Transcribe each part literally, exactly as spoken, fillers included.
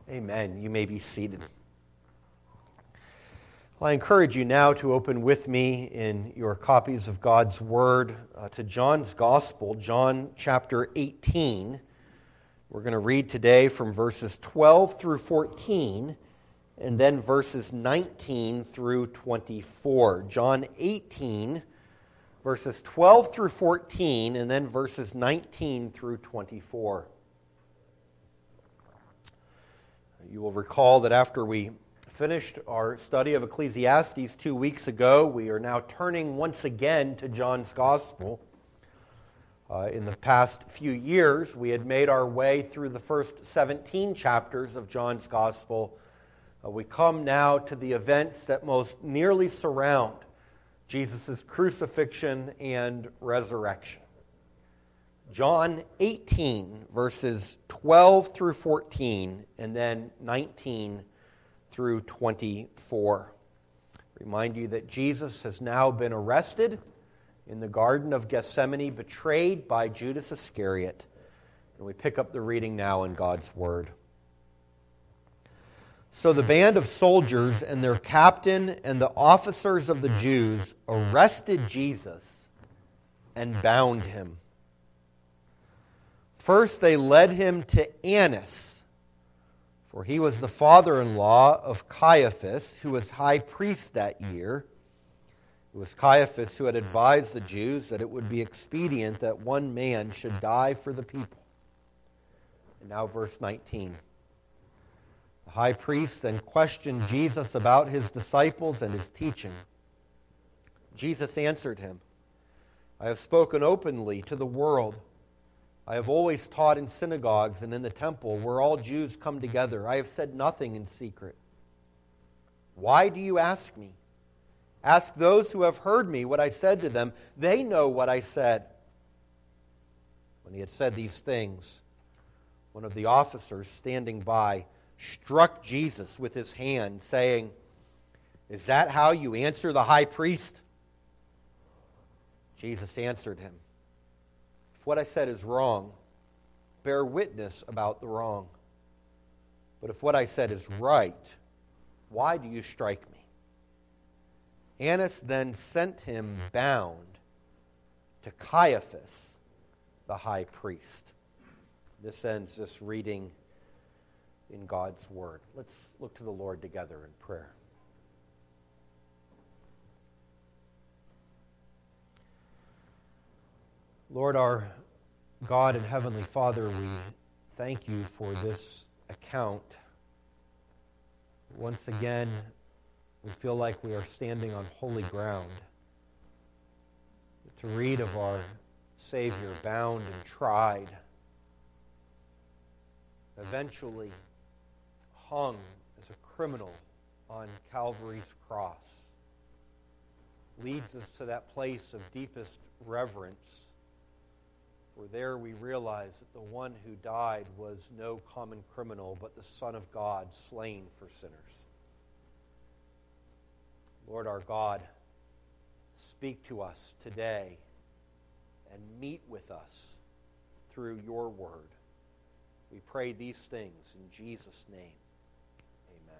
Amen. You may be seated. Well, I encourage you now to open with me in your copies of God's Word uh, to John's Gospel, John chapter eighteen. We're going to read today from verses twelve through fourteen, and then verses nineteen through twenty-four. John eighteen, verses twelve through fourteen, and then verses nineteen through twenty-four. You will recall that after we finished our study of Ecclesiastes two weeks ago, we are now turning once again to John's Gospel. Uh, in the past few years, we had made our way through the first seventeen chapters of John's Gospel. Uh, we come now to the events that most nearly surround Jesus' crucifixion and resurrection. John eighteen, verses twelve through fourteen, and then nineteen through twenty-four. Remind you that Jesus has now been arrested in the Garden of Gethsemane, betrayed by Judas Iscariot. And we pick up the reading now in God's Word. So the band of soldiers and their captain and the officers of the Jews arrested Jesus and bound him. First, they led him to Annas, for he was the father-in-law of Caiaphas, who was high priest that year. It was Caiaphas who had advised the Jews that it would be expedient that one man should die for the people. And now verse nineteen. The high priest then questioned Jesus about his disciples and his teaching. Jesus answered him, I have spoken openly to the world. I have always taught in synagogues and in the temple where all Jews come together. I have said nothing in secret. Why do you ask me? Ask those who have heard me what I said to them. They know what I said. When he had said these things, one of the officers standing by struck Jesus with his hand, saying, Is that how you answer the high priest? Jesus answered him, what I said is wrong, bear witness about the wrong. But if what I said is right, why do you strike me? Annas then sent him bound to Caiaphas, the high priest. This ends this reading in God's Word. Let's look to the Lord together in prayer. Lord, our God and Heavenly Father, we thank you for this account. Once again, we feel like we are standing on holy ground. To read of our Savior bound and tried, eventually hung as a criminal on Calvary's cross, leads us to that place of deepest reverence, where there we realize that the one who died was no common criminal, but the Son of God slain for sinners. Lord our God, speak to us today and meet with us through your word. We pray these things in Jesus' name. Amen.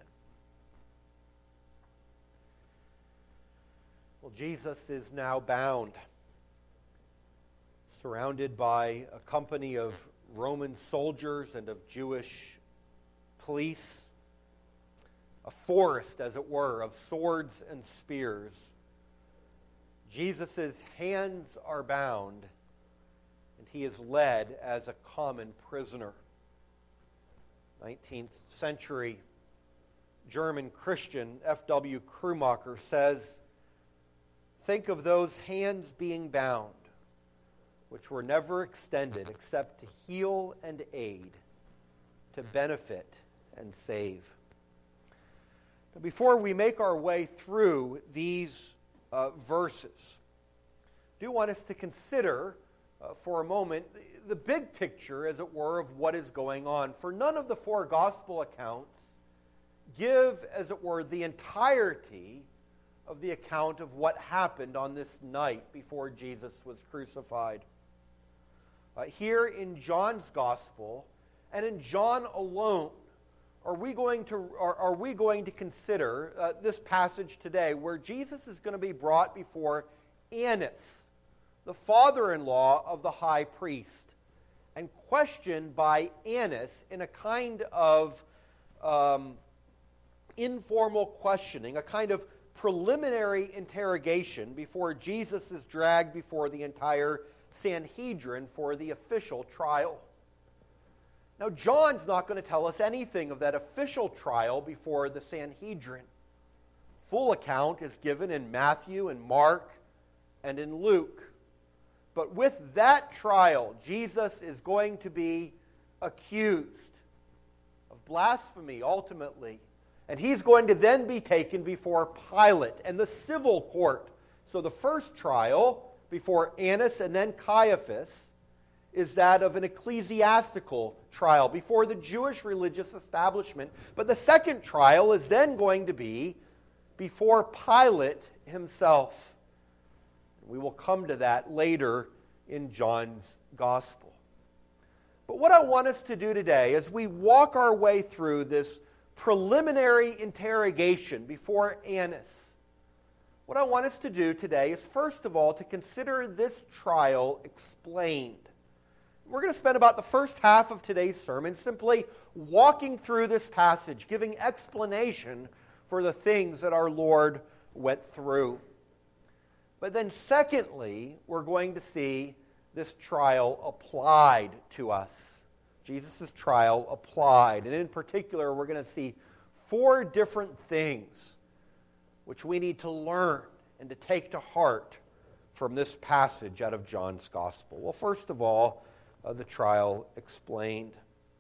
Well, Jesus is now bound, surrounded by a company of Roman soldiers and of Jewish police, a forest, as it were, of swords and spears. Jesus' hands are bound, and he is led as a common prisoner. nineteenth century German Christian F W Krummacher says, think of those hands being bound, which were never extended except to heal and aid, to benefit and save. Now, before we make our way through these uh, verses, I do want us to consider uh, for a moment the, the big picture, as it were, of what is going on. For none of the four gospel accounts give, as it were, the entirety of the account of what happened on this night before Jesus was crucified. Uh, here in John's Gospel, and in John alone, are we going to, are, are we going to consider uh, this passage today where Jesus is going to be brought before Annas, the father-in-law of the high priest, and questioned by Annas in a kind of um, informal questioning, a kind of preliminary interrogation before Jesus is dragged before the entire Sanhedrin for the official trial. Now, John's not going to tell us anything of that official trial before the Sanhedrin. Full account is given in Matthew and Mark and in Luke. But with that trial, Jesus is going to be accused of blasphemy, ultimately. And he's going to then be taken before Pilate and the civil court. So the first trial before Annas and then Caiaphas is that of an ecclesiastical trial before the Jewish religious establishment. But the second trial is then going to be before Pilate himself. We will come to that later in John's Gospel. But what I want us to do today as we walk our way through this preliminary interrogation before Annas, what I want us to do today is first of all to consider this trial explained. We're going to spend about the first half of today's sermon simply walking through this passage, giving explanation for the things that our Lord went through. But then secondly, we're going to see this trial applied to us. Jesus' trial applied. And in particular, we're going to see four different things which we need to learn and to take to heart from this passage out of John's Gospel. Well, first of all, uh, the trial explained.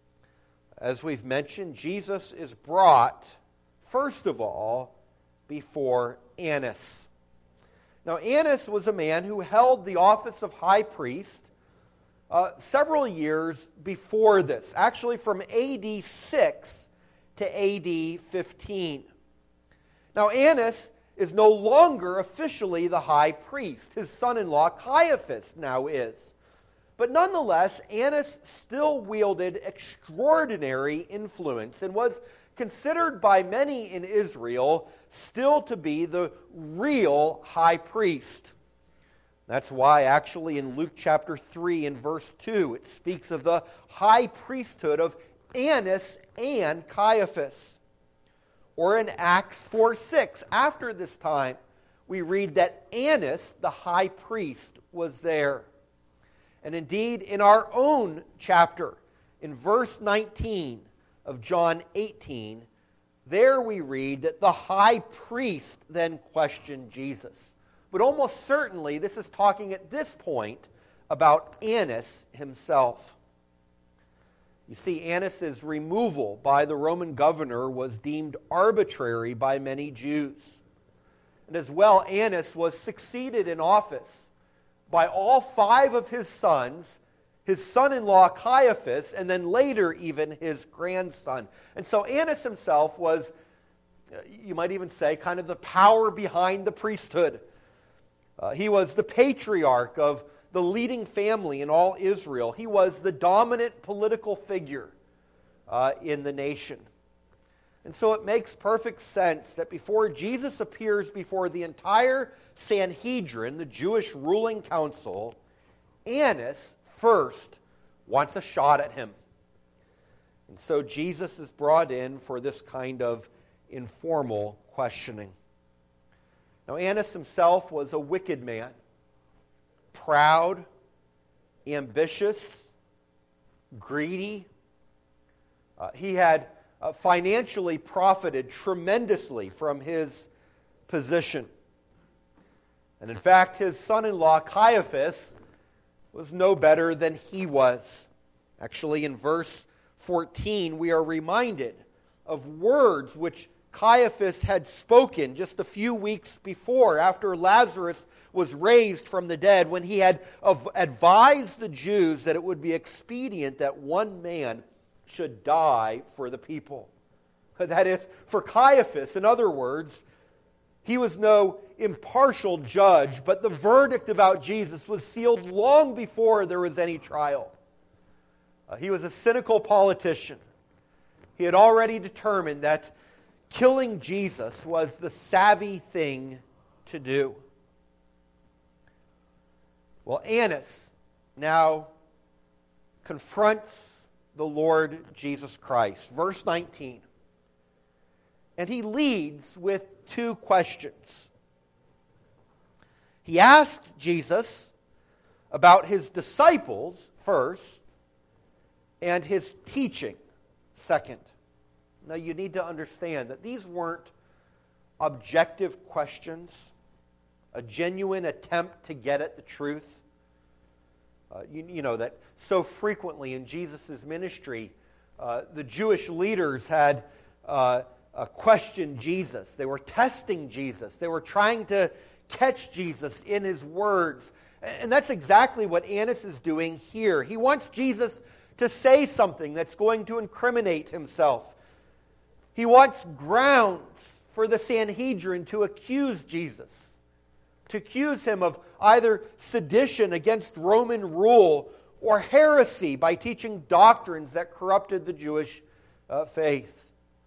As we've mentioned, Jesus is brought, first of all, before Annas. Now, Annas was a man who held the office of high priest uh, several years before this, actually from A D six to A D fifteen. Now, Annas is no longer officially the high priest. His son-in-law Caiaphas now is. But nonetheless, Annas still wielded extraordinary influence and was considered by many in Israel still to be the real high priest. That's why actually in Luke chapter three and verse two, it speaks of the high priesthood of Annas and Caiaphas. Or in Acts four six, after this time, we read that Annas, the high priest, was there. And indeed, in our own chapter, in verse nineteen of John eighteen, there we read that the high priest then questioned Jesus. But almost certainly, this is talking at this point about Annas himself. You see, Annas' removal by the Roman governor was deemed arbitrary by many Jews. And as well, Annas was succeeded in office by all five of his sons, his son-in-law Caiaphas, and then later even his grandson. And so Annas himself was, you might even say, kind of the power behind the priesthood. Uh, he was the patriarch of the leading family in all Israel. He was the dominant political figure uh, in the nation. And so it makes perfect sense that before Jesus appears before the entire Sanhedrin, the Jewish ruling council, Annas first wants a shot at him. And so Jesus is brought in for this kind of informal questioning. Now, Annas himself was a wicked man, proud, ambitious, greedy. Uh, he had uh, financially profited tremendously from his position. And in fact, his son-in-law Caiaphas was no better than he was. Actually, in verse fourteen, we are reminded of words which Caiaphas had spoken just a few weeks before, after Lazarus was raised from the dead, when he had advised the Jews that it would be expedient that one man should die for the people. That is, for Caiaphas, in other words, he was no impartial judge, but the verdict about Jesus was sealed long before there was any trial. Uh, he was a cynical politician. He had already determined that killing Jesus was the savvy thing to do. Well, Annas now confronts the Lord Jesus Christ. Verse nineteen. And he leads with two questions. He asked Jesus about his disciples first and his teaching second. Now you need to understand that these weren't objective questions, a genuine attempt to get at the truth. Uh, you, you know that so frequently in Jesus' ministry, uh, the Jewish leaders had uh, uh, questioned Jesus. They were testing Jesus. They were trying to catch Jesus in his words. And that's exactly what Annas is doing here. He wants Jesus to say something that's going to incriminate himself. He wants grounds for the Sanhedrin to accuse Jesus, to accuse him of either sedition against Roman rule or heresy by teaching doctrines that corrupted the Jewish uh, faith.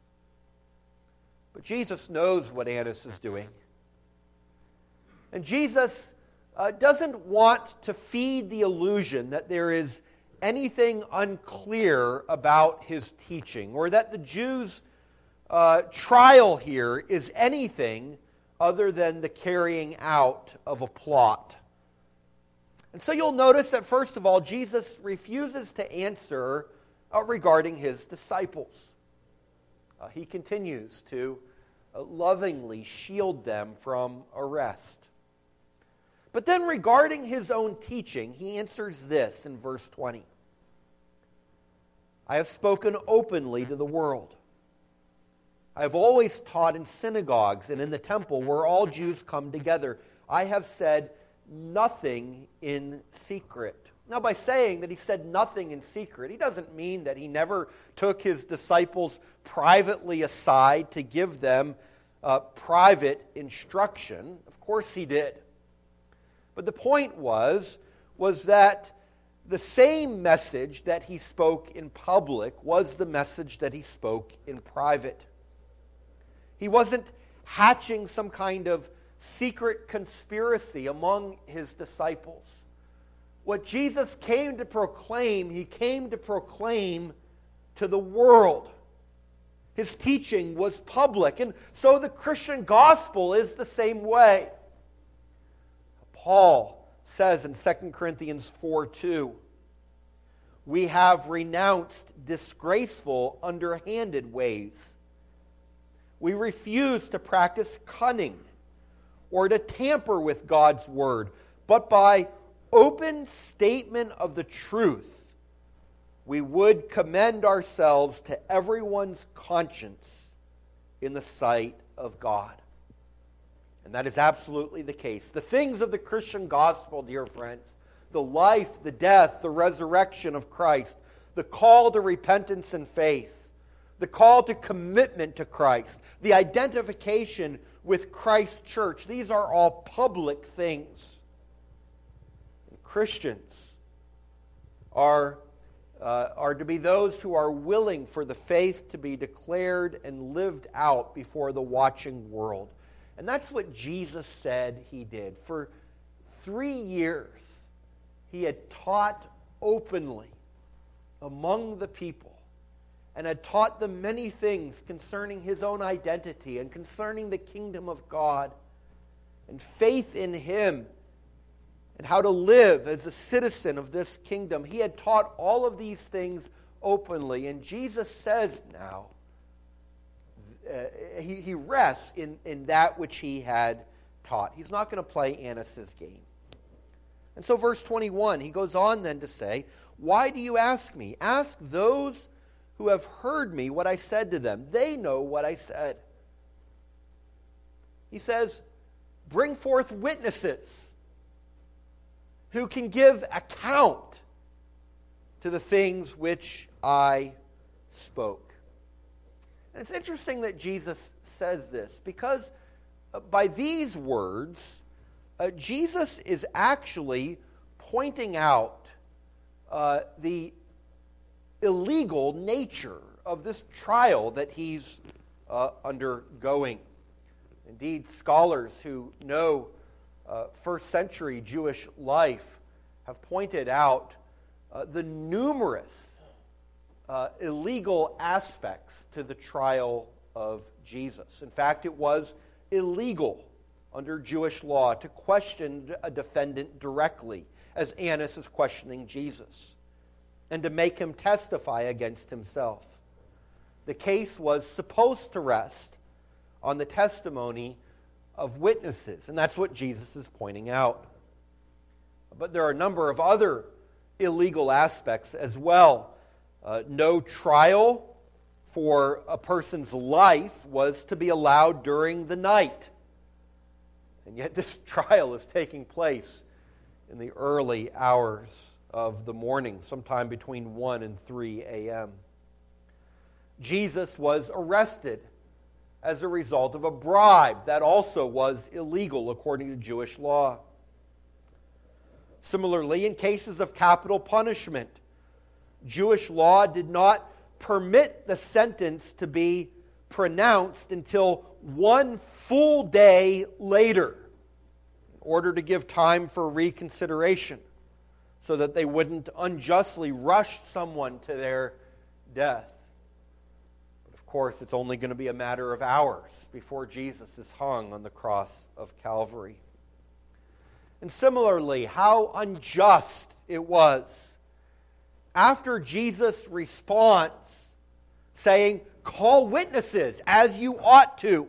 But Jesus knows what Annas is doing. And Jesus uh, doesn't want to feed the illusion that there is anything unclear about his teaching, or that the Jews' uh, trial here is anything other than the carrying out of a plot. And so you'll notice that, first of all, Jesus refuses to answer uh, regarding his disciples. Uh, he continues to uh, lovingly shield them from arrest. But then regarding his own teaching, he answers this in verse twenty. I have spoken openly to the world. I have always taught in synagogues and in the temple where all Jews come together. I have said nothing in secret. Now, by saying that he said nothing in secret, he doesn't mean that he never took his disciples privately aside to give them uh, private instruction. Of course he did. But the point was, was that the same message that he spoke in public was the message that he spoke in private. He wasn't hatching some kind of secret conspiracy among his disciples. What Jesus came to proclaim, he came to proclaim to the world. His teaching was public, and so the Christian gospel is the same way. Paul says in Second Corinthians four two, we have renounced disgraceful, underhanded ways. We refuse to practice cunning or to tamper with God's word, but by open statement of the truth, we would commend ourselves to everyone's conscience in the sight of God. And that is absolutely the case. The things of the Christian gospel, dear friends, the life, the death, the resurrection of Christ, the call to repentance and faith, the call to commitment to Christ, the identification with Christ's church, these are all public things. And Christians are, uh, are to be those who are willing for the faith to be declared and lived out before the watching world. And that's what Jesus said he did. For three years, he had taught openly among the people and had taught them many things concerning his own identity and concerning the kingdom of God and faith in him and how to live as a citizen of this kingdom. He had taught all of these things openly. And Jesus says now, Uh, he, he rests in, in that which he had taught. He's not going to play Annas' game. And so verse twenty-one, he goes on then to say, why do you ask me? Ask those who have heard me what I said to them. They know what I said. He says, bring forth witnesses who can give account to the things which I spoke. And it's interesting that Jesus says this, because by these words, uh, Jesus is actually pointing out uh, the illegal nature of this trial that he's uh, undergoing. Indeed, scholars who know uh, first century Jewish life have pointed out uh, the numerous uh, illegal aspects to the trial of Jesus. In fact, it was illegal under Jewish law to question a defendant directly, as Annas is questioning Jesus, and to make him testify against himself. The case was supposed to rest on the testimony of witnesses, and that's what Jesus is pointing out. But there are a number of other illegal aspects as well. Uh, no trial for a person's life was to be allowed during the night. And yet this trial is taking place in the early hours of the morning, sometime between one and three a.m. Jesus was arrested as a result of a bribe. That also was illegal according to Jewish law. Similarly, in cases of capital punishment, Jewish law did not permit the sentence to be pronounced until one full day later, in order to give time for reconsideration, so that they wouldn't unjustly rush someone to their death. But of course, it's only going to be a matter of hours before Jesus is hung on the cross of Calvary. And similarly, how unjust it was. After Jesus' response, saying, "Call witnesses as you ought to,"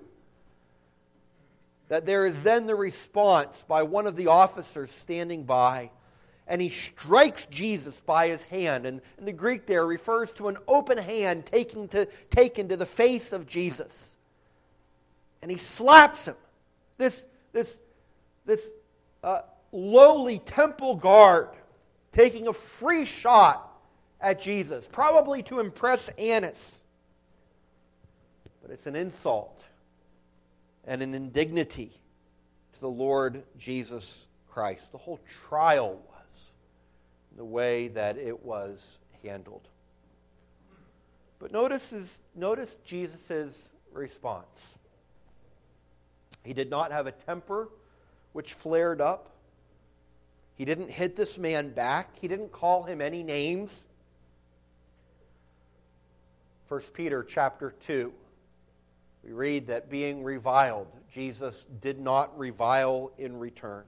that there is then the response by one of the officers standing by, and he strikes Jesus by his hand. And, and the Greek there refers to an open hand taken to, taken to the face of Jesus. And he slaps him. This, this, this uh, lowly temple guard taking a free shot at Jesus, probably to impress Annas. But it's an insult and an indignity to the Lord Jesus Christ. The whole trial was the way that it was handled. But notice, his, notice Jesus' response. He did not have a temper which flared up. He didn't hit this man back. He didn't call him any names. First Peter chapter two, we read that being reviled, Jesus did not revile in return.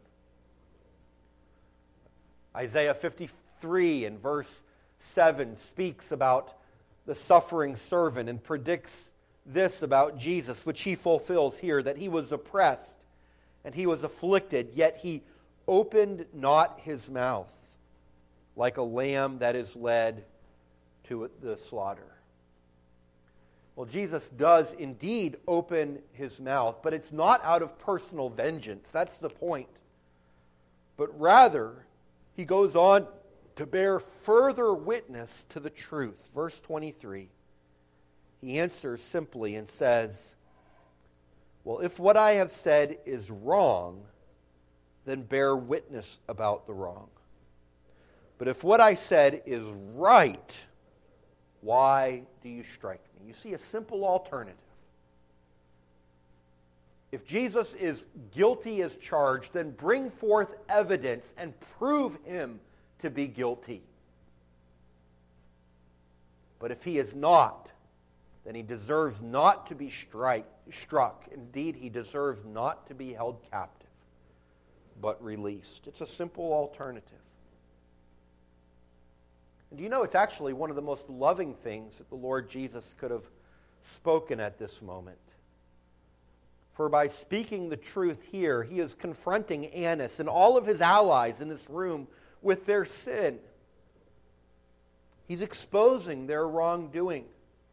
Isaiah fifty-three and verse seven speaks about the suffering servant and predicts this about Jesus, which he fulfills here, that he was oppressed and he was afflicted, yet he opened not his mouth, like a lamb that is led to the slaughter. Well, Jesus does indeed open his mouth, but it's not out of personal vengeance. That's the point. But rather, he goes on to bear further witness to the truth. Verse twenty-three, he answers simply and says, "Well, if what I have said is wrong, then bear witness about the wrong. But if what I said is right, why do you strike me?" You see a simple alternative. If Jesus is guilty as charged, then bring forth evidence and prove him to be guilty. But if he is not, then he deserves not to be strike, struck. Indeed, he deserves not to be held captive, but released. It's a simple alternative. And do you know, it's actually one of the most loving things that the Lord Jesus could have spoken at this moment. For by speaking the truth here, he is confronting Annas and all of his allies in this room with their sin. He's exposing their wrongdoing.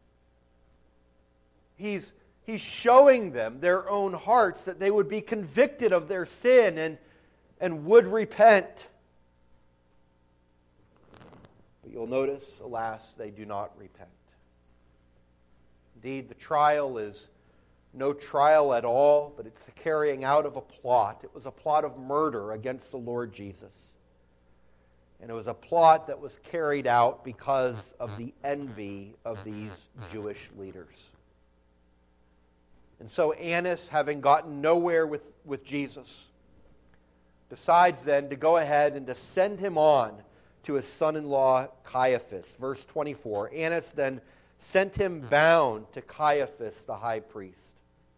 He's, he's showing them their own hearts, that they would be convicted of their sin and, and would repent. But you'll notice, alas, they do not repent. Indeed, the trial is no trial at all, but it's the carrying out of a plot. It was a plot of murder against the Lord Jesus. And it was a plot that was carried out because of the envy of these Jewish leaders. And so Annas, having gotten nowhere with, with Jesus, decides then to go ahead and to send him on to his son-in-law Caiaphas. Verse twenty-four, Annas then sent him bound to Caiaphas the high priest.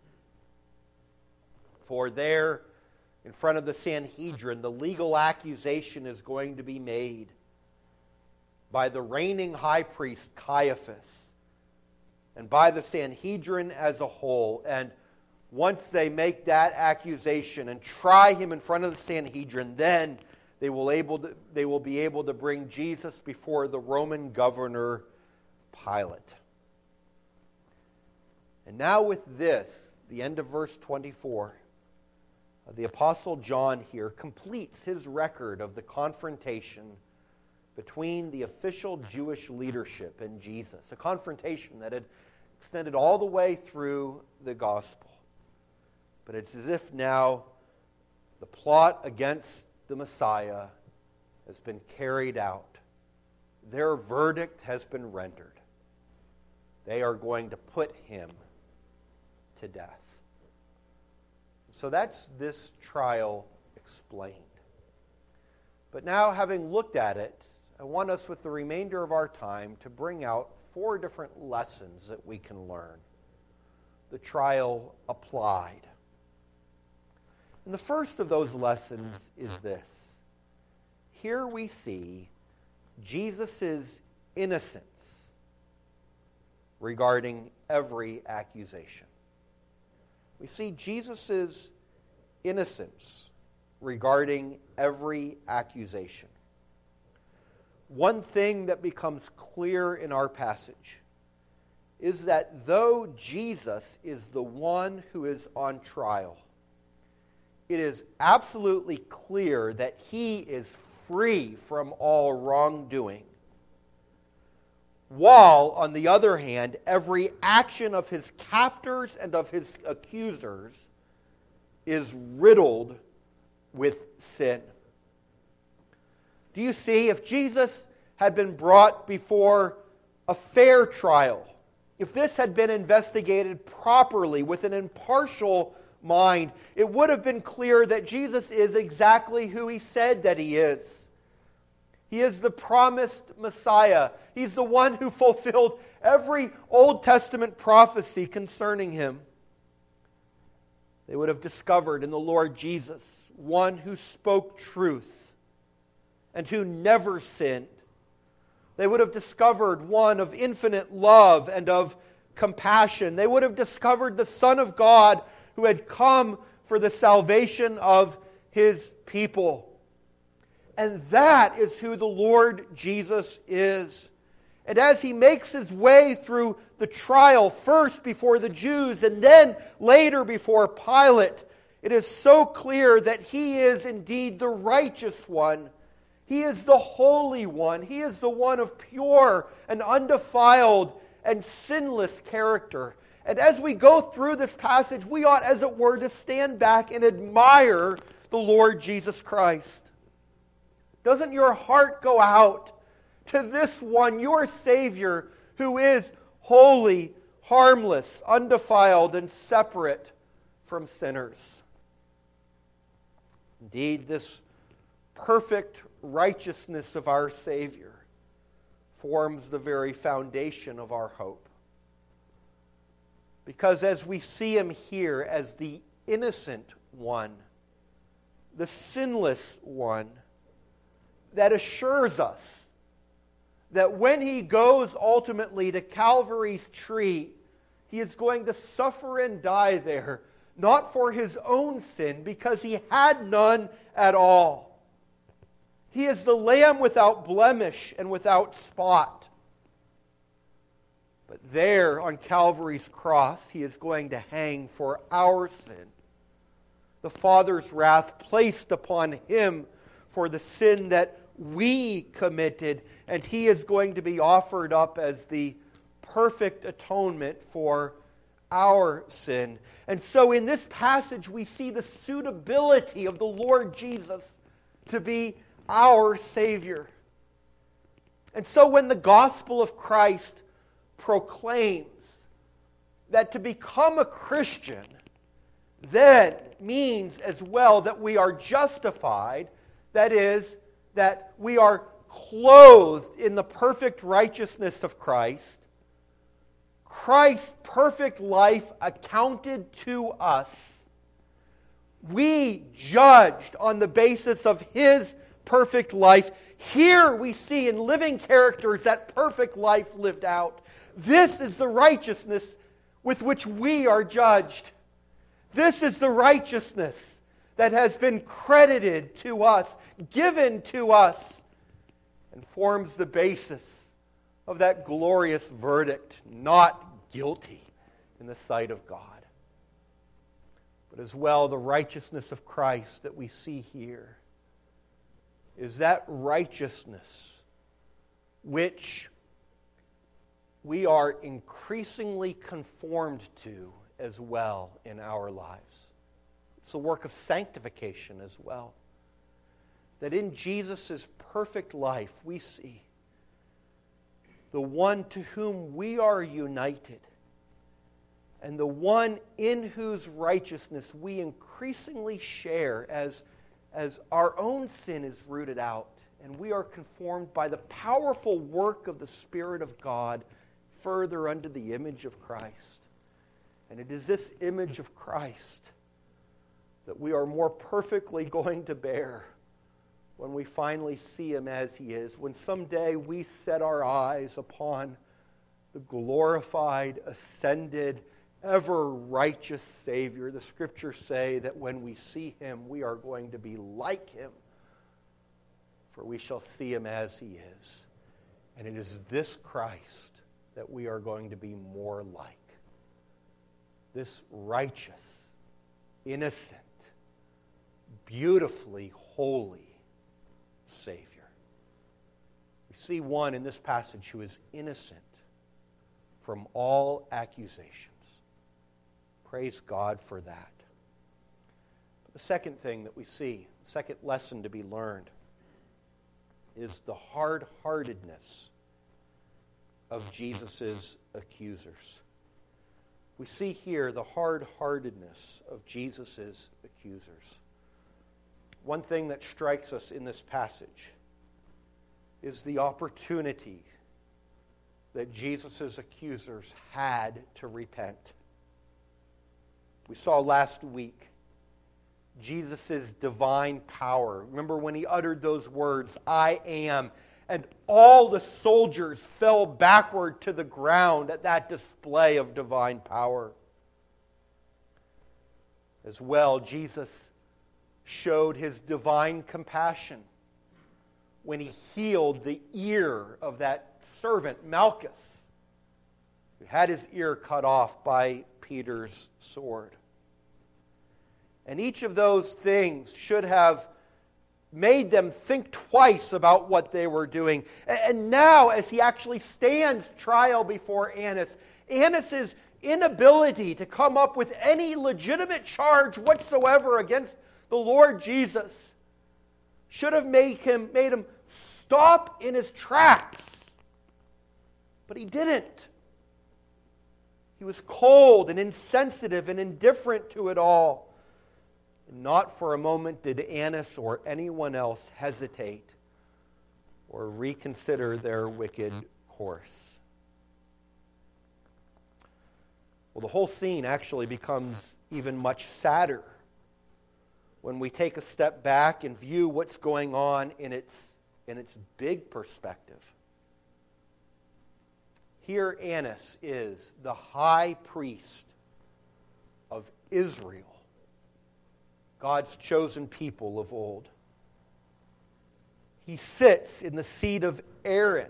For there, in front of the Sanhedrin, the legal accusation is going to be made by the reigning high priest Caiaphas and by the Sanhedrin as a whole. And once they make that accusation and try him in front of the Sanhedrin, then they will, able to, they will be able to bring Jesus before the Roman governor Pilate. And now with this, the end of verse twenty-four, the Apostle John here completes his record of the confrontation between the official Jewish leadership and Jesus, a confrontation that had extended all the way through the gospel. But it's as if now the plot against the Messiah has been carried out. Their verdict has been rendered. They are going to put him to death. So that's this trial explained. But now, having looked at it, I want us, with the remainder of our time, to bring out four different lessons that we can learn. The trial applied. And the first of those lessons is this. Here we see Jesus' innocence regarding every accusation. We see Jesus' innocence regarding every accusation. One thing that becomes clear in our passage is that though Jesus is the one who is on trial, it is absolutely clear that he is free from all wrongdoing. While, on the other hand, every action of his captors and of his accusers is riddled with sin. Do you see, if Jesus had been brought before a fair trial, if this had been investigated properly with an impartial mind, it would have been clear that Jesus is exactly who he said that he is. He is the promised Messiah. He's the one who fulfilled every Old Testament prophecy concerning him. They would have discovered in the Lord Jesus one who spoke truth and who never sinned. They would have discovered one of infinite love and of compassion. They would have discovered the Son of God who had come for the salvation of his people. And that is who the Lord Jesus is. And as he makes his way through the trial, first before the Jews and then later before Pilate, it is so clear that he is indeed the righteous one. He is the holy one. He is the one of pure and undefiled and sinless character. And as we go through this passage, we ought, as it were, to stand back and admire the Lord Jesus Christ. Doesn't your heart go out to this one, your Savior, who is holy, harmless, undefiled, and separate from sinners? Indeed, this perfect righteousness of our Savior forms the very foundation of our hope. Because as we see him here as the innocent one, the sinless one, that assures us that when he goes ultimately to Calvary's tree, he is going to suffer and die there, not for his own sin, because he had none at all. He is the Lamb without blemish and without spot. But there on Calvary's cross, he is going to hang for our sin. The Father's wrath placed upon him for the sin that we committed, and he is going to be offered up as the perfect atonement for our sin. And so in this passage we see the suitability of the Lord Jesus to be our Savior. And so when the gospel of Christ proclaims that to become a Christian then means as well that we are justified, that is, that we are clothed in the perfect righteousness of Christ, Christ's perfect life accounted to us, we judged on the basis of His perfect life. Here we see in living characters that perfect life lived out. This is the righteousness with which we are judged. This is the righteousness that has been credited to us, given to us, and forms the basis of that glorious verdict, not guilty in the sight of God. But as well, the righteousness of Christ that we see here is that righteousness which we are increasingly conformed to as well in our lives. It's a work of sanctification as well. That in Jesus' perfect life we see the one to whom we are united and the one in whose righteousness we increasingly share as, as our own sin is rooted out and we are conformed by the powerful work of the Spirit of God further unto the image of Christ. And it is this image of Christ that we are more perfectly going to bear when we finally see Him as He is, when someday we set our eyes upon the glorified, ascended, ever-righteous Savior. The Scriptures say that when we see Him, we are going to be like Him, for we shall see Him as He is. And it is this Christ that we are going to be more like. This righteous, innocent, beautifully holy Savior. We see one in this passage who is innocent from all accusations. Praise God for that. But the second thing that we see, the second lesson to be learned, is the hard-heartedness of Jesus' accusers. We see here the hard-heartedness of Jesus' accusers. One thing that strikes us in this passage is the opportunity that Jesus' accusers had to repent. We saw last week Jesus' divine power. Remember when He uttered those words, "I am," and all the soldiers fell backward to the ground at that display of divine power. As well, Jesus showed His divine compassion when He healed the ear of that servant, Malchus, who had his ear cut off by Peter's sword. And each of those things should have made them think twice about what they were doing. And now, as He actually stands trial before Annas, Annas' inability to come up with any legitimate charge whatsoever against the Lord Jesus should have made him, made him stop in his tracks. But he didn't. He was cold and insensitive and indifferent to it all. Not for a moment did Annas or anyone else hesitate or reconsider their wicked course. Well, the whole scene actually becomes even much sadder when we take a step back and view what's going on in its, in its big perspective. Here Annas is the high priest of Israel, God's chosen people of old. He sits in the seat of Aaron.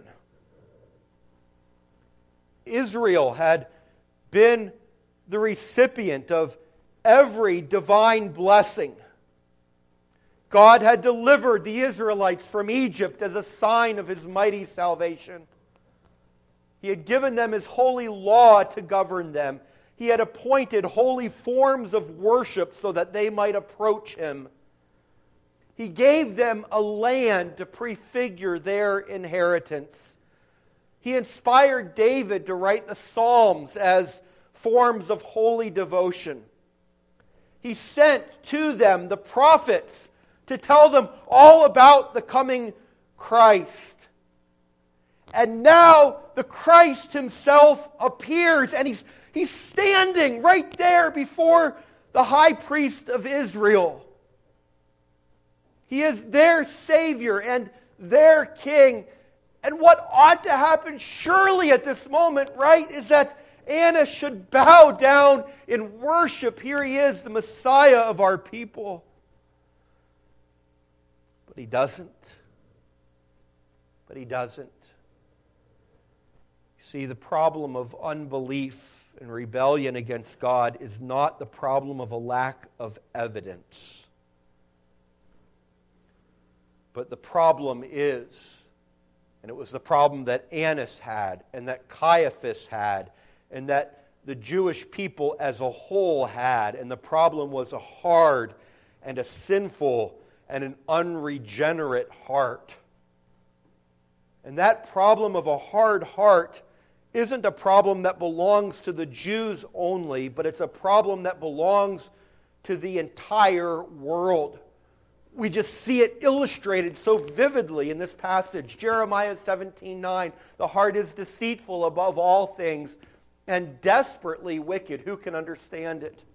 Israel had been the recipient of every divine blessing. God had delivered the Israelites from Egypt as a sign of His mighty salvation. He had given them His holy law to govern them. He had appointed holy forms of worship so that they might approach Him. He gave them a land to prefigure their inheritance. He inspired David to write the Psalms as forms of holy devotion. He sent to them the prophets to tell them all about the coming Christ. And now the Christ himself appears, and he's, he's standing right there before the high priest of Israel. He is their Savior and their King. And what ought to happen surely at this moment, right, is that Annas should bow down in worship. Here he is, the Messiah of our people. But he doesn't. But he doesn't. You see, the problem of unbelief and rebellion against God is not the problem of a lack of evidence. But the problem is, and it was the problem that Annas had, and that Caiaphas had, and that the Jewish people as a whole had. And the problem was a hard and a sinful and an unregenerate heart. And that problem of a hard heart isn't a problem that belongs to the Jews only, but it's a problem that belongs to the entire world. We just see it illustrated so vividly in this passage. Jeremiah seventeen nine, the heart is deceitful above all things and desperately wicked. Who can understand it?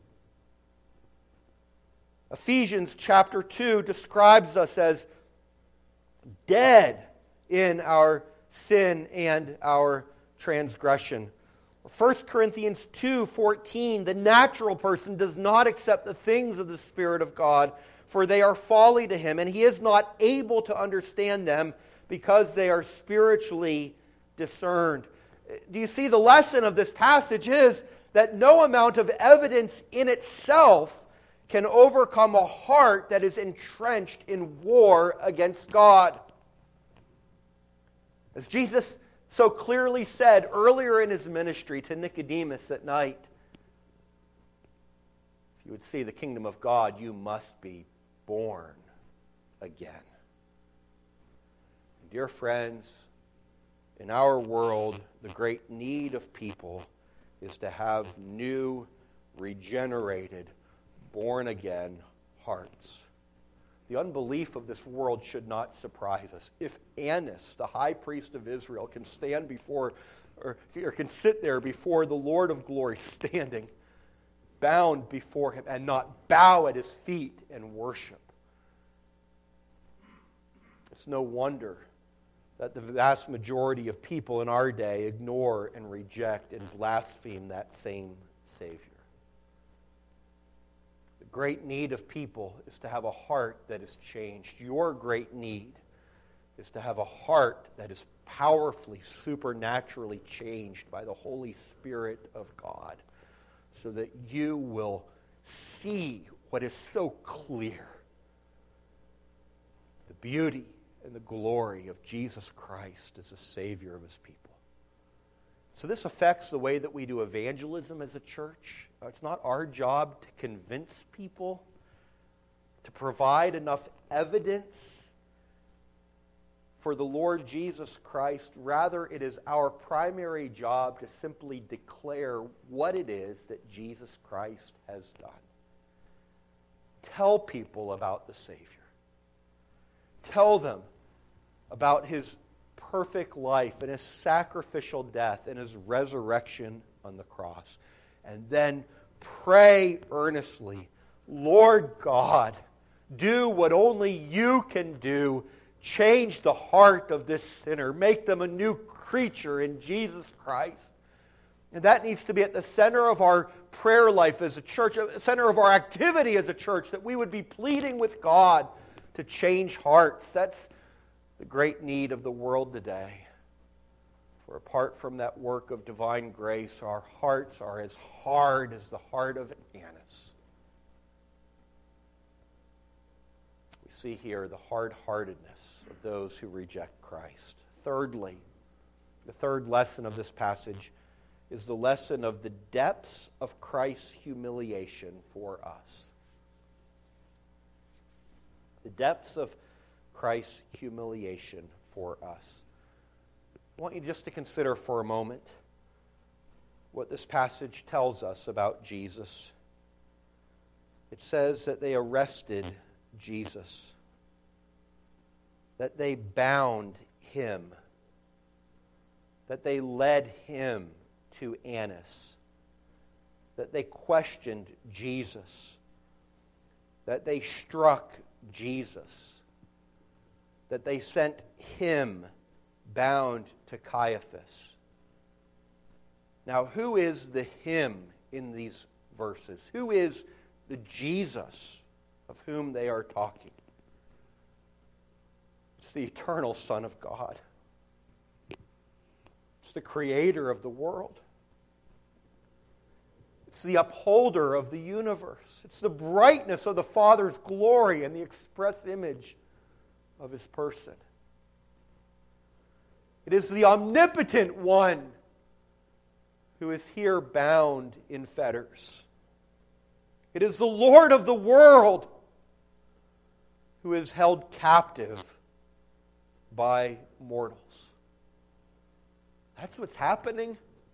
Ephesians chapter two describes us as dead in our sin and our transgression. First Corinthians two fourteen, the natural person does not accept the things of the Spirit of God, for they are folly to him, and he is not able to understand them because they are spiritually discerned. Do you see the lesson of this passage is that no amount of evidence in itself can overcome a heart that is entrenched in war against God. As Jesus so clearly said earlier in his ministry to Nicodemus at night, if you would see the kingdom of God, you must be born again. Dear friends, in our world, the great need of people is to have new, regenerated, born-again hearts. The unbelief of this world should not surprise us. If Annas, the high priest of Israel, can stand before, or, or can sit there before the Lord of glory, standing, bound before him, and not bow at his feet and worship, it's no wonder that the vast majority of people in our day ignore and reject and blaspheme that same Savior. The great need of people is to have a heart that is changed. Your great need is to have a heart that is powerfully, supernaturally changed by the Holy Spirit of God, so that you will see what is so clear: the beauty and the glory of Jesus Christ as the Savior of his people. So this affects the way that we do evangelism as a church. It's not our job to convince people, to provide enough evidence for the Lord Jesus Christ. Rather, it is our primary job to simply declare what it is that Jesus Christ has done. Tell people about the Savior. Tell them about his perfect life and his sacrificial death and his resurrection on the cross. And then pray earnestly, Lord God, do what only you can do. Change the heart of this sinner. Make them a new creature in Jesus Christ. And that needs to be at the center of our prayer life as a church, at the center of our activity as a church, that we would be pleading with God to change hearts. That's the great need of the world today. For apart from that work of divine grace, our hearts are as hard as the heart of Annas. We see here the hard-heartedness of those who reject Christ. Thirdly, the third lesson of this passage is the lesson of the depths of Christ's humiliation for us. The depths of Christ's humiliation for us. I want you just to consider for a moment what this passage tells us about Jesus. It says that they arrested Jesus, that they bound him, that they led him to Annas, that they questioned Jesus, that they struck Jesus, that they sent him bound to Caiaphas. Now, who is the him in these verses? Who is the Jesus of whom they are talking? It's the eternal Son of God. It's the creator of the world. It's the upholder of the universe. It's the brightness of the Father's glory and the express image of his person. It is the omnipotent one who is here bound in fetters. It is the Lord of the world who is held captive by mortals. That's what's happening.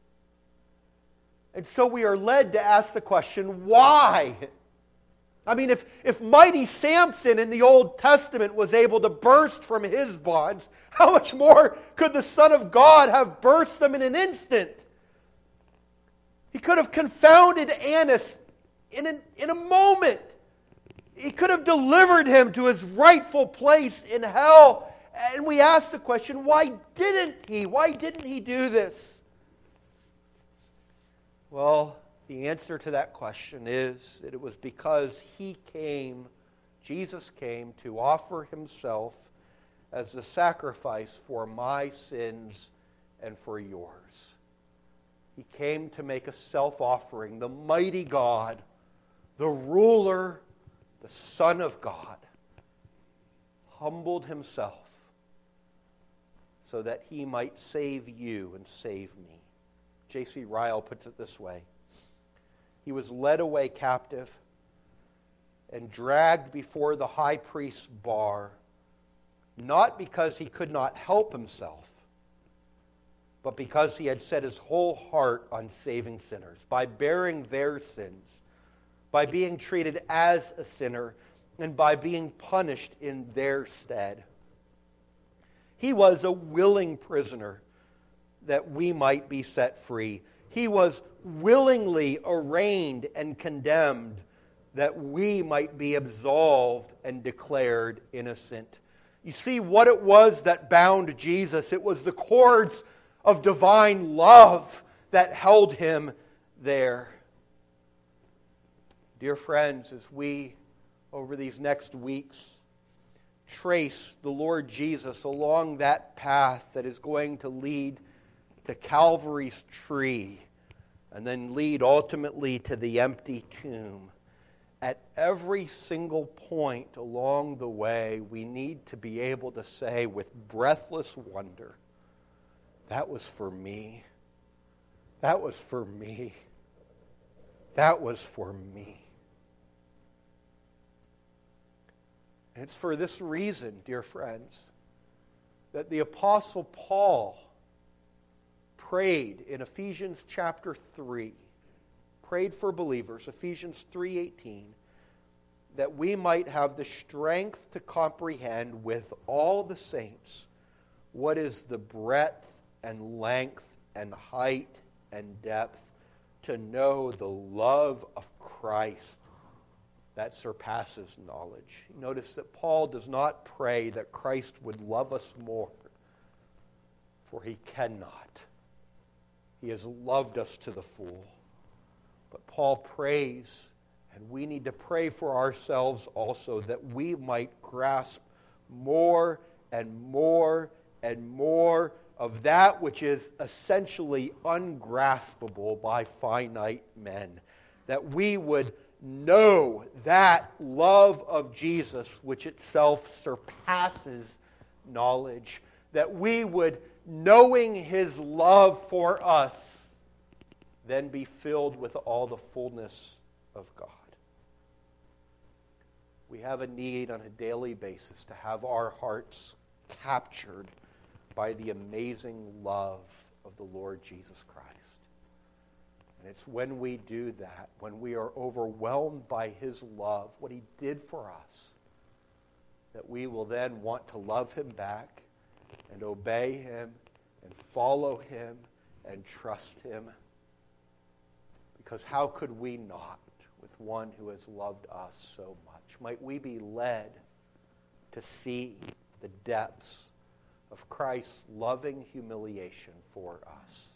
And so we are led to ask the question, why? I mean, if, if mighty Samson in the Old Testament was able to burst from his bonds, how much more could the Son of God have burst them in an instant? He could have confounded Annas in a, in a moment. He could have delivered him to his rightful place in hell. And we ask the question, why didn't he? Why didn't he do this? Well, the answer to that question is that it was because he came, Jesus came to offer himself as the sacrifice for my sins and for yours. He came to make a self-offering. The mighty God, the ruler, the Son of God, humbled himself so that he might save you and save me. J C Ryle puts it this way. He was led away captive and dragged before the high priest's bar, not because he could not help himself, but because he had set his whole heart on saving sinners, by bearing their sins, by being treated as a sinner, and by being punished in their stead. He was a willing prisoner that we might be set free. He was willingly arraigned and condemned that we might be absolved and declared innocent. You see what it was that bound Jesus. It was the cords of divine love that held him there. Dear friends, as we, over these next weeks, trace the Lord Jesus along that path that is going to lead to Calvary's tree and then lead ultimately to the empty tomb, at every single point along the way, we need to be able to say with breathless wonder, that was for me. That was for me. That was for me. And it's for this reason, dear friends, that the Apostle Paul prayed in Ephesians chapter three, prayed for believers, Ephesians three eighteen, that we might have the strength to comprehend with all the saints what is the breadth and length and height and depth, to know the love of Christ that surpasses knowledge. Notice that Paul does not pray that Christ would love us more, for he cannot. He has loved us to the full. But Paul prays, and we need to pray for ourselves also, that we might grasp more and more and more of that which is essentially ungraspable by finite men. That we would know that love of Jesus which itself surpasses knowledge. That we would, knowing his love for us, then be filled with all the fullness of God. We have a need on a daily basis to have our hearts captured by the amazing love of the Lord Jesus Christ. And it's when we do that, when we are overwhelmed by his love, what he did for us, that we will then want to love him back and obey him and follow him and trust him. Because how could we not with one who has loved us so much? Might we be led to see the depths of Christ's loving humiliation for us.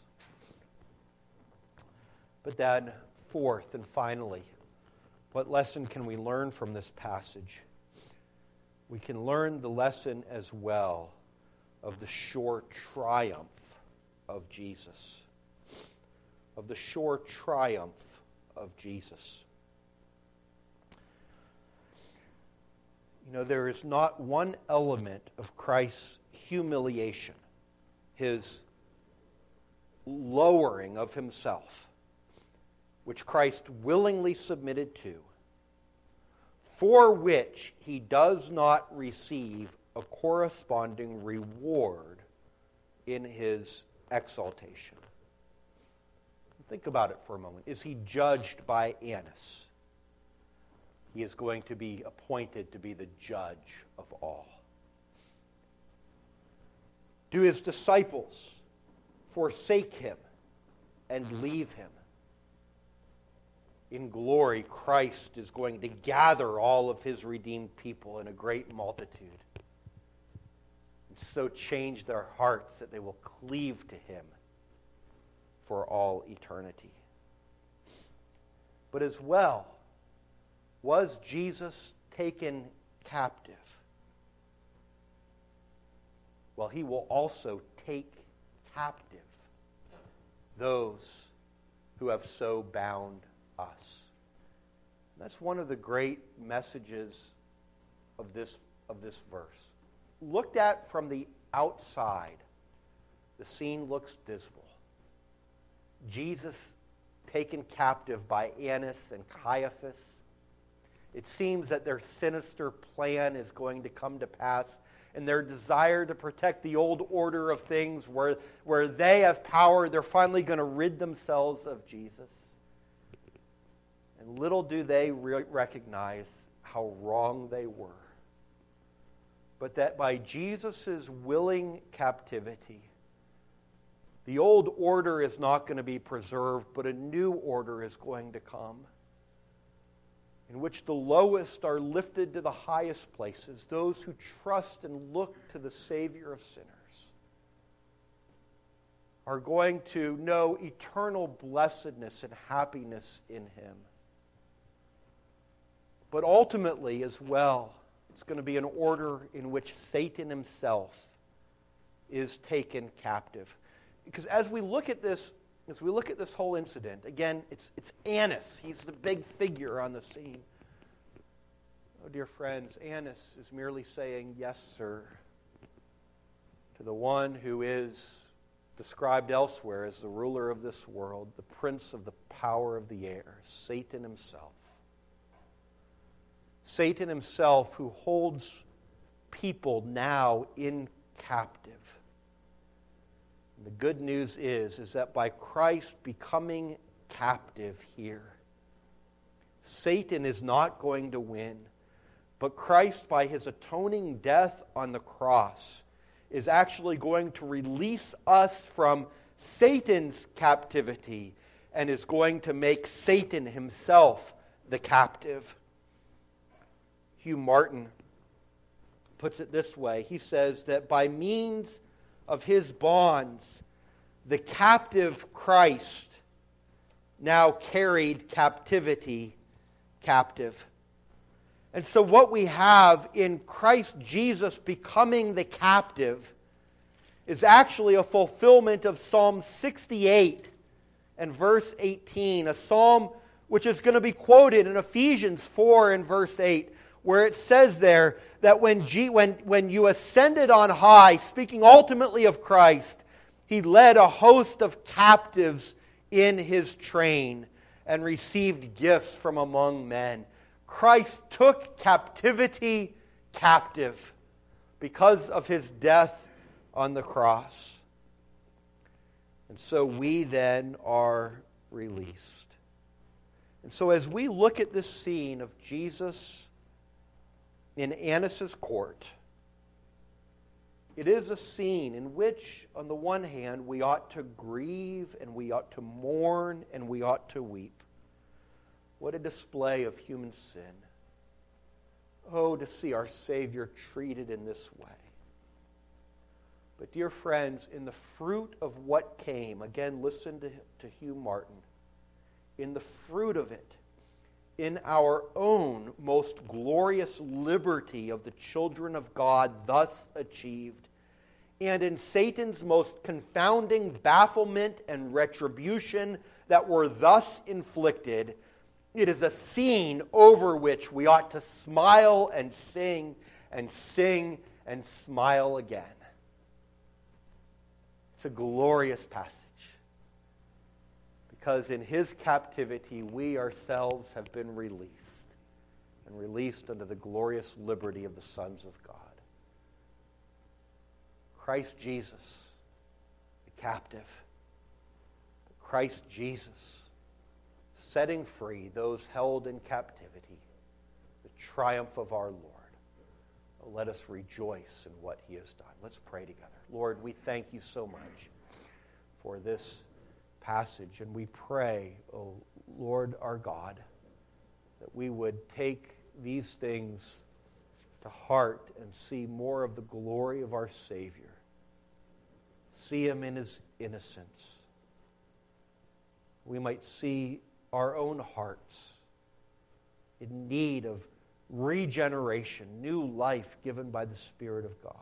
But then, fourth and finally, what lesson can we learn from this passage? We can learn the lesson as well of the sure triumph of Jesus. Of the sure triumph of Jesus. You know, there is not one element of Christ's humiliation, his lowering of himself, which Christ willingly submitted to, for which he does not receive a corresponding reward in his exaltation. Think about it for a moment. Is he judged by Annas? He is going to be appointed to be the judge of all. Do his disciples forsake him and leave him? In glory, Christ is going to gather all of his redeemed people in a great multitude, and so change their hearts that they will cleave to him for all eternity. But as well, was Jesus taken captive? Well, he will also take captive those who have so bound us. And that's one of the great messages of this, of this verse. Looked at from the outside, the scene looks dismal. Jesus taken captive by Annas and Caiaphas. It seems that their sinister plan is going to come to pass, and their desire to protect the old order of things where, where they have power, they're finally going to rid themselves of Jesus. And little do they re- recognize how wrong they were. But that by Jesus' willing captivity, the old order is not going to be preserved, but a new order is going to come, in which the lowest are lifted to the highest places, those who trust and look to the Savior of sinners are going to know eternal blessedness and happiness in him. But ultimately as well, it's going to be an order in which Satan himself is taken captive. Because as we look at this, as we look at this whole incident, again, it's it's Annas. He's the big figure on the scene. Oh, dear friends, Annas is merely saying, "Yes, sir," to the one who is described elsewhere as the ruler of this world, the prince of the power of the air, Satan himself. Satan himself, who holds people now in captive. And the good news is, is that by Christ becoming captive here, Satan is not going to win, but Christ, by his atoning death on the cross, is actually going to release us from Satan's captivity and is going to make Satan himself the captive. Hugh Martin puts it this way. He says that by means of his bonds, the captive Christ now carried captivity captive. And so what we have in Christ Jesus becoming the captive is actually a fulfillment of Psalm sixty-eight and verse eighteen, a psalm which is going to be quoted in Ephesians four and verse eight, where it says there that when, G, when, when you ascended on high, speaking ultimately of Christ, he led a host of captives in his train and received gifts from among men. Christ took captivity captive because of his death on the cross. And so we then are released. And so as we look at this scene of Jesus in Annas' court, it is a scene in which, on the one hand, we ought to grieve and we ought to mourn and we ought to weep. What a display of human sin. Oh, to see our Savior treated in this way. But dear friends, in the fruit of what came, again, listen to, to Hugh Martin, in the fruit of it, in our own most glorious liberty of the children of God thus achieved, and in Satan's most confounding bafflement and retribution that were thus inflicted, it is a scene over which we ought to smile and sing and sing and smile again. It's a glorious passage. Because in his captivity, we ourselves have been released. And released unto the glorious liberty of the sons of God. Christ Jesus, the captive. Christ Jesus, setting free those held in captivity. The triumph of our Lord. Let us rejoice in what he has done. Let's pray together. Lord, we thank you so much for this passage, and we pray, O Lord our God, that we would take these things to heart and see more of the glory of our Savior. See him in his innocence. We might see our own hearts in need of regeneration, new life given by the Spirit of God.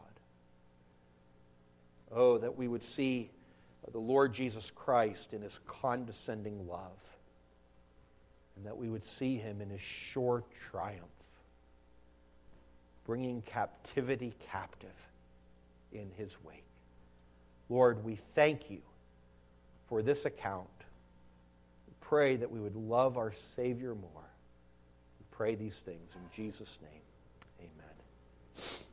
Oh, that we would see the Lord Jesus Christ in his condescending love, and that we would see him in his sure triumph, bringing captivity captive in his wake. Lord, we thank you for this account. We pray that we would love our Savior more. We pray these things in Jesus' name. Amen.